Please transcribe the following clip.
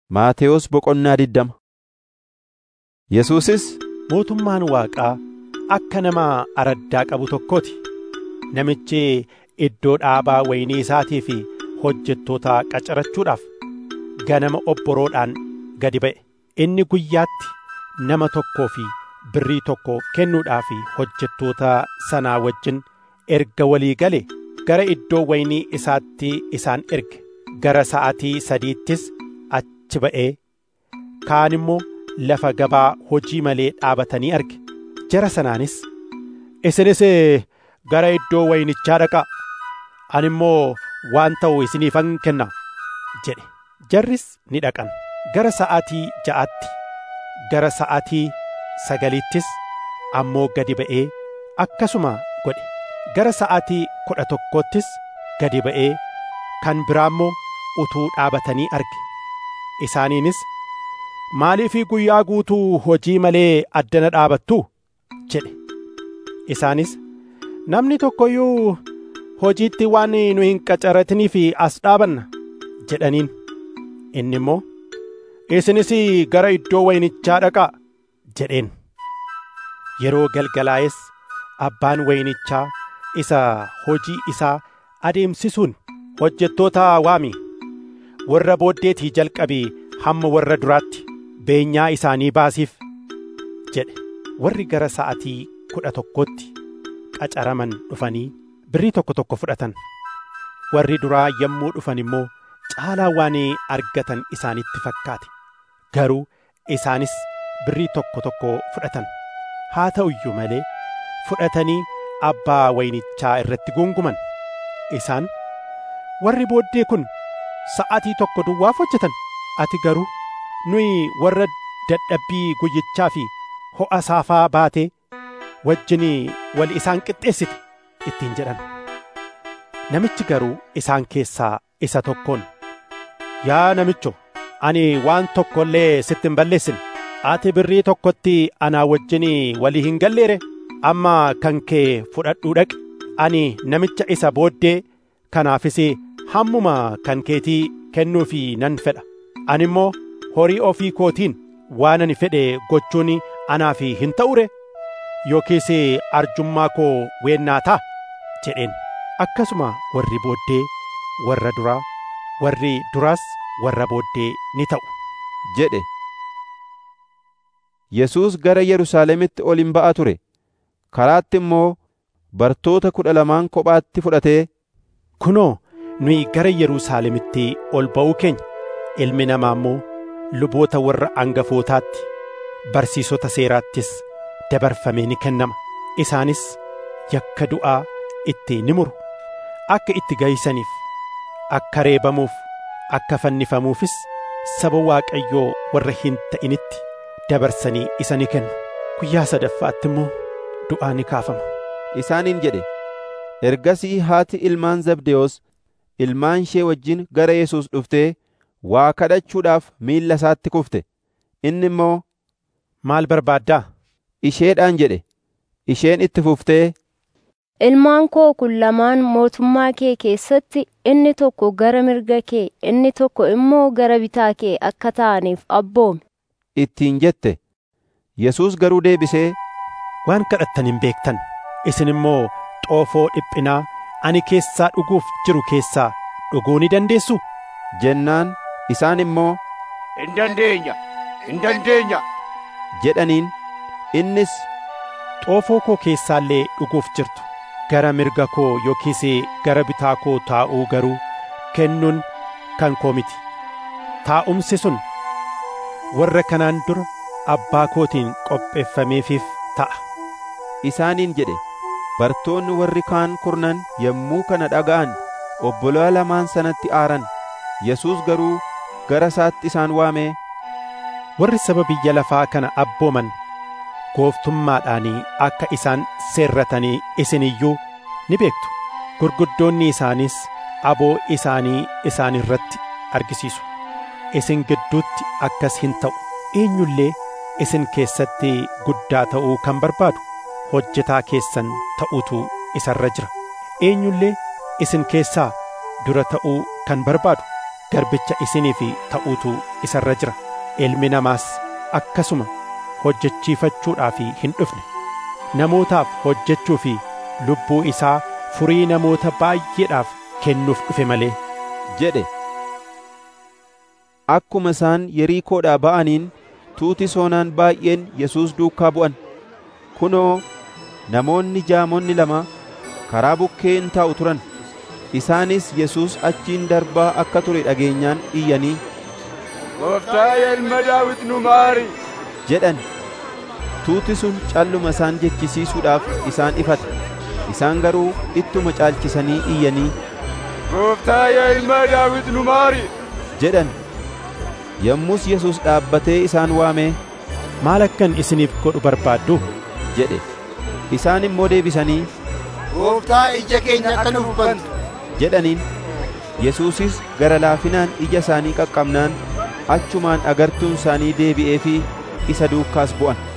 Maatewos boqonnaa 20. Yesuusis, mootummaan Waaqaa akka nama araddaa qabu tokkooti. Namichi iddoo dhaabaa wayinii isaatii fi hojjettoota qacarachuudhaaf ganama obboroodhaan gadi ba'e. Inni guyyaatti nama tokkoo fi birrii tokko kennuudhaaf hojjettoota sanaa wajjin erga walii gale gara iddoo wayinii isaatti isaan erge. Gara sa'aatii 3ttis achi ba'ee kaan immoo lafa gabaa hojii malee dhaabatanii arge. Jara sanaanis, isinis gara iddoo wayinichaa dhaqaa, ani immoo waan ta'u isiniifan kenna jedhe. Jarris ni dhaqan. Gara sa'aatii 6tti, gara sa'aatii 9ttis ammoo gadi ba'ee akkasuma godhe. Gara sa'aatii 11ttis gadi ba'ee kan biraa immoo utuu dhaabatanii arge. Isaaniinis, maaliif guyyaa guutuu hojii malee addana dhaabattu jedhe. Isaanis, namni tokko iyyuu hojiitti waan nu hin qacaratiniif as dhaabanna jedhaniin. Inni immoo, isinis gara iddoo wayinichaa dhaqaa jedheen. Yeroo galgalaa'es abbaan wayinichaa isa hojii isaa adeemsisuun hojjettoota waami, warra booddeetii jalqabii hamma warra duraatti beenyaa isaanii baasiif jedhe. Warri gara sa'aatii 11tti qacaraman dhufanii birrii tokko fudhatan. Warri duraa yommuu dhufan immoo caalaa waan argatan isaanitti fakkaate. Garuu isaanis birrii tokko fudhatan. Haa ta'u iyyuu malee fudhatanii abbaa wayinichaa irratti guunguman. Isaan, warri booddee kun sa'aatii 1 duwwaaf hojjetan, ati garuu nuyi warra dadhabbii guyyichaa fi ho'a saafaa baatee wajjin wal isaan qixxeessite ittiin jedhan. Namichi garuu isaan keessaa isa tokkoon, yaa namicho, ani waan tokko illee sitti hin balleessine. Ati birrii tokkotti anaa wajjin walii hin galleere? Amma kan kee fudhadhuu dhaqi. Ani namicha isa booddee kanaafis hammuma kan keetii kennuufi nan fedha. Ani immoo horii ofii kootiin waan ani fedhe gochuun anaaf hin ta'ure? Yookiis arjummaa koo weennaa ta'a jedheen. Akkasuma warri booddee warra duraa, warri duraas warra booddee ni ta'u jedhe. Yesuus gara Yerusaalemitti ol in ba'a ture. Karaatti immoo bartoota 12 kophaatti fudhatee, kunoo nuyi gara Yerusaalemitti ol ba'uu keenya, ilmi namaa immoo luboota warra angafootaatti, barsiisota seeraattis dabarfamee ni kennama. Isaanis yakka du'aa itti ni muru. Akka itti gaysaniif, akka reebamuuf, akka fannifamuufis saba Waaqayyoo warra hin ta'initti dabarsanii isa ni kennu. Guyyaa sadaffaatti immoo du'aa ni kaafama isaaniin jedhe. Ergasii haati ilmaan Zabdewoos ilmaan ishee wajjin gara Yesuus dhuftee waa kadhachuudhaaf miilla isaatti kufte. Inni immoo, maal barbaaddaa isheedhaan jedhe. Isheen itti fuftee, ilmaan koo kun lamaan mootummaa kee keessatti inni tokko gara mirga kee, inni tokko immoo gara bitaa kee akka ta'aniif abboomi ittiin jette. Yesuus garuu deebisee, waan kadhattan hin beektan. Isin immoo xoofoo dhiphinaa ani keessaa dhuguuf jiru keessaa dhuguu ni dandeessu jennaan. Isaan immoo, hin dandeenya jedhaniin. Innis, xoofoo koo keessaallee dhuguuf jirtu gara mirga koo yookiis gara bitaa koo taa'uu garuu kennuun kan koo miti. Taa'umsi sun warra kanaan dura abbaa kootiin qopheeffameefiif ta'a isaaniin jedhe. Bartoonni warri kaan 4 yommuu kana dhaga'an obbolaa lamaan sanatti aaran. Yesuus garuu gara isaatti isaan waamee, warri saba biyya lafaa kana abbooman gooftummaadhaan akka isaan seerratanii isin iyyuu ni beektu. Gurguddoonni isaaniis aboo isaanii isaan irratti argisiisu. Isin gidduutti akkas hin ta'u. Eenyullee isin keessatti guddaa ta'uu kan barbaadu hojjetaa keessan ta'uutu isarra jira. Eenyullee isin keessaa dura ta'uu kan barbaadu garbicha isiniif ta'uutu isarra jira. Ilmi namaas akkasuma hojjechiifachuudhaaf hin dhufne, namootaaf hojjechuu fi lubbuu isaa furii namoota baay'eedhaaf kennuuf dhufe malee jedhe. Akkuma isaan Yerikoodhaa ba'aniin tuuti soonaan baay'een Yesuus duukaa bu'an. Kunoo namoonni jaamonni lama karaa bukkee in taa'u turan. Isaanis Yesuus achiin darbaa akka ture dhageenyaan iyyanii, Gooftaa ilma Daawit nu maari jedhan. Tuuti sun calluma isaan jechisiisuudhaaf isaan ifate. Isaan garuu ittuma caalchisanii iyyanii, Gooftaa ilma Daawit nu maari jedhan. Yommus Yesuus dhaabbatee isaan waamee, maal akkan isiniif godhu barbaaddu jedhe. Isaan immoo deebisanii, Gooftaa ija keenya akka nuuf bantu jedhaniin. Yesuusis gara laafinaan ija isaanii qaqqabnaan achumaan agartuun isaanii deebi'ee fi isa duukaas bu'an.